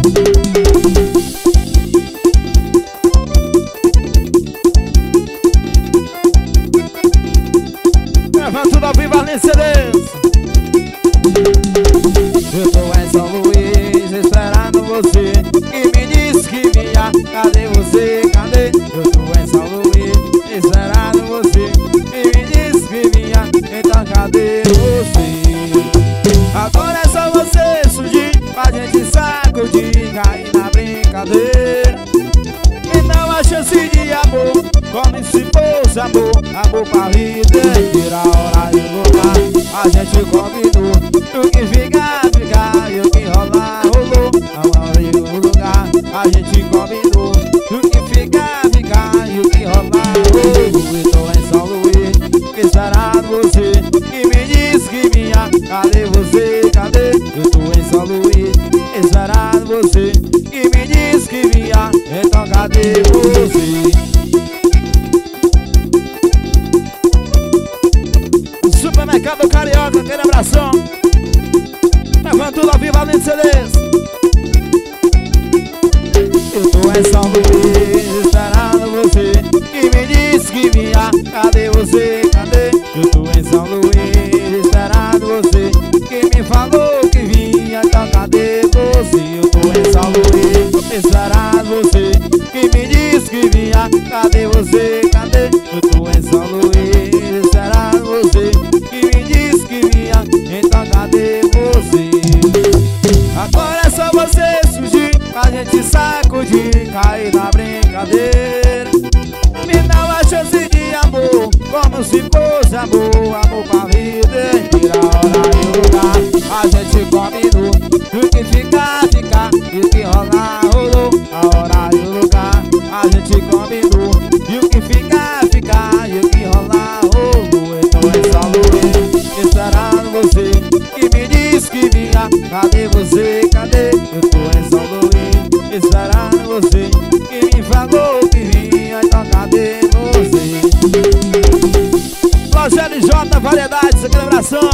Gravando tudo ao vivo, Arlindo CDs. Eu tô em São Luís esperando você, que me disse que vinha. Cadê você? Cadê? Eu tô em São Luís esperando você, que me disse que vinha. Então cadê você? Agora é só você surgir pra gente sacudir, cair na brincadeira. Me dá uma chance de amor, como se fosse amor, amor pra vida inteira. Hora e lugar, a gente combinou. O que fica, fica, e o que rolar, rolou. A hora e o lugar, a gente combinou. O que fica, fica, e o que rolar, rolou. Eu tô em São Luís esperando você, que me disse que vinha. Cadê você? Cadê? Eu tô em São Luís esperando você, que me disse que vinha. Então cadê você? Supermercado Carioca, aquele abração. Levando tudo ao vivo, Arlindo CDs. Eu tô em São Luís esperando você, que me disse que vinha. Cadê você? Cadê? Eu tô em São Luís esperando você, que me falou que vinha. Então cadê você? Eu tô em São Luís esperando você, que me disse que vinha. Cadê você? Cadê? Eu tô em São Luís esperando você, que me disse que vinha. Então cadê você? Agora é só você surgir pra gente sacudir, cair na brincadeira. Me dá uma chance de amor, como se fosse amor, amor pra vida inteira. Hora e lugar, a gente combinou. O que fica, fica, e o que rolar, rolou. A hora e o lugar, a gente combinou. E o que fica, fica, e o que rolar, rolou. Então é São Luís esperando você, que me disse que vinha. Cadê você? Cadê? Eu tô em São Luís esperando você, que me falou que vinha. Então cadê você? Loja LJ Variedades, aquele abração.